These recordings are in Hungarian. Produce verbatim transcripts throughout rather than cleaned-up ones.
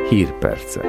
Hírpercek.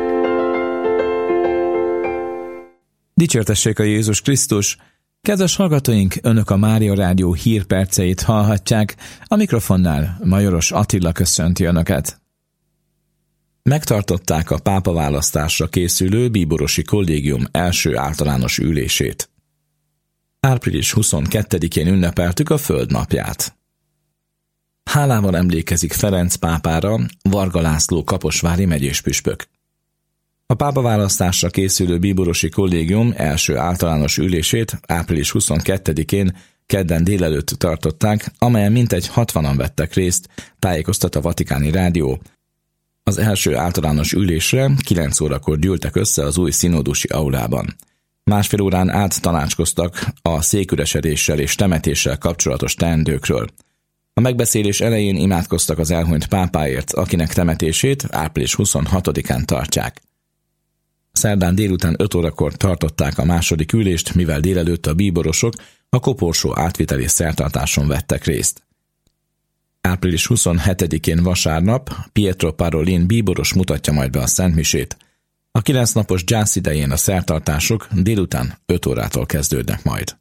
Dicsértessék a Jézus Krisztus! Kedves hallgatóink, Önök a Mária Rádió hírperceit hallhatják, a mikrofonnál Majoros Attila köszönti Önöket. Megtartották a pápaválasztásra készülő bíborosi kollégium első általános ülését. április huszonkettedikén ünnepeltük a Föld napját. Hálával emlékezik Ferenc pápára Varga László kaposvári megyéspüspök. A pápaválasztásra készülő bíborosi kollégium első általános ülését április huszonkettedikén kedden délelőtt tartották, amelyen mintegy hatvanan vettek részt, tájékoztat a Vatikáni Rádió. Az első általános ülésre kilenc órakor gyűltek össze az új szinodusi aulában. Másfél órán át tanácskoztak a széküresedéssel és temetéssel kapcsolatos teendőkről. A megbeszélés elején imádkoztak az elhunyt pápáért, akinek temetését április huszonhatodikán tartják. Szerdán délután öt órakor tartották a második ülést, mivel délelőtt a bíborosok a koporsó átviteli szertartáson vettek részt. április huszonhetedikén vasárnap Pietro Parolin bíboros mutatja majd be a szentmisét. A kilenc napos gyász idején a szertartások délután öt órától kezdődnek majd.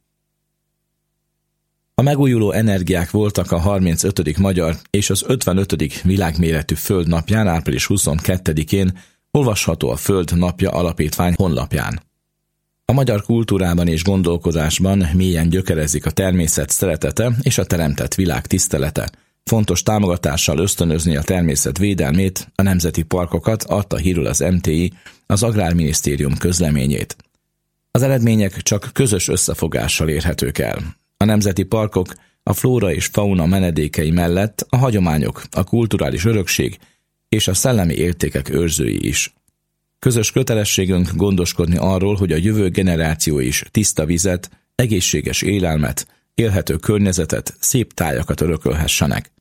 A megújuló energiák voltak a harmincötödik magyar és az ötvenötödik világméretű Föld napján április huszonkettedikén, olvasható a Föld napja alapítvány honlapján. A magyar kultúrában és gondolkodásban mélyen gyökerezik a természet szeretete és a teremtett világ tisztelete. Fontos támogatással ösztönözni a természet védelmét, a nemzeti parkokat adta hírül az em té i, az Agrárminisztérium közleményét. Az eredmények csak közös összefogással érhetők el. A nemzeti parkok a flóra és fauna menedékei mellett a hagyományok, a kulturális örökség és a szellemi értékek őrzői is. Közös kötelességünk gondoskodni arról, hogy a jövő generáció is tiszta vizet, egészséges élelmet, élhető környezetet, szép tájakat örökölhessenek.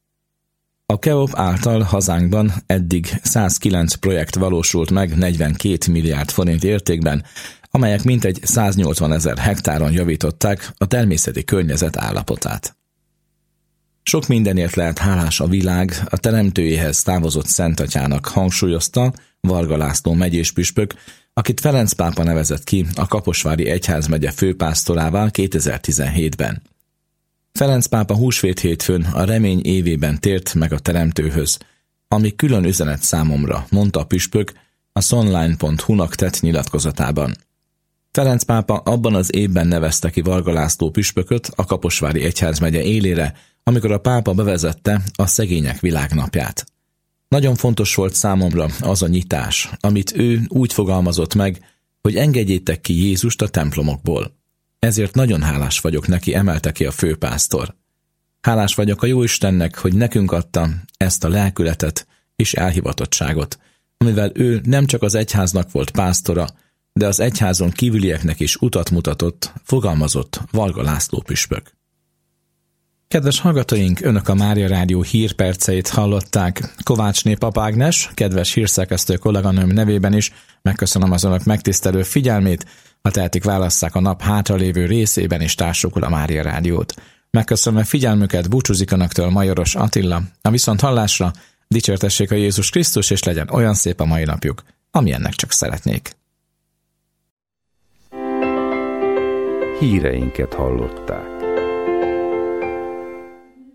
A ká e o pé által hazánkban eddig százkilenc projekt valósult meg negyvenkét milliárd forint értékben, amelyek mintegy száznyolcvanezer hektáron javították a természeti környezet állapotát. Sok mindenért lehet hálás a világ a teremtőjéhez távozott Szentatyának, hangsúlyozta Varga László megyéspüspök, akit Ferenc pápa nevezett ki a Kaposvári egyházmegye főpásztorává kétezer-tizenhétben. Ferenc pápa húsvét hétfőn a remény évében tért meg a teremtőhöz, ami külön üzenet számomra, mondta a püspök a sonline pont hu-nak tett nyilatkozatában. Ferenc pápa abban az évben nevezte ki Varga László püspököt a Kaposvári egyházmegye élére, amikor a pápa bevezette a Szegények Világnapját. Nagyon fontos volt számomra az a nyitás, amit ő úgy fogalmazott meg, hogy engedjétek ki Jézust a templomokból. Ezért nagyon hálás vagyok neki, emelte ki a főpásztor. Hálás vagyok a Jóistennek, hogy nekünk adta ezt a lelkületet és elhivatottságot, amivel ő nem csak az egyháznak volt pásztora, de az egyházon kívülieknek is utat mutatott, fogalmazott Varga László püspök. Kedves hallgatóink, Önök a Mária Rádió hírperceit hallották. Kovácsné Pap Ágnes, kedves hírszerkesztő kolléganőm nevében is megköszönöm az Önök megtisztelő figyelmét, ha tehetik, válasszák a nap hátralévő részében is társukul a Mária Rádiót. Megköszönöm a figyelmüket, búcsúzik Önöktől Majoros Attila. A viszont hallásra, dicsértessék a Jézus Krisztus, és legyen olyan szép a mai napjuk, amilyennek csak szeretnék. Híreinket hallották.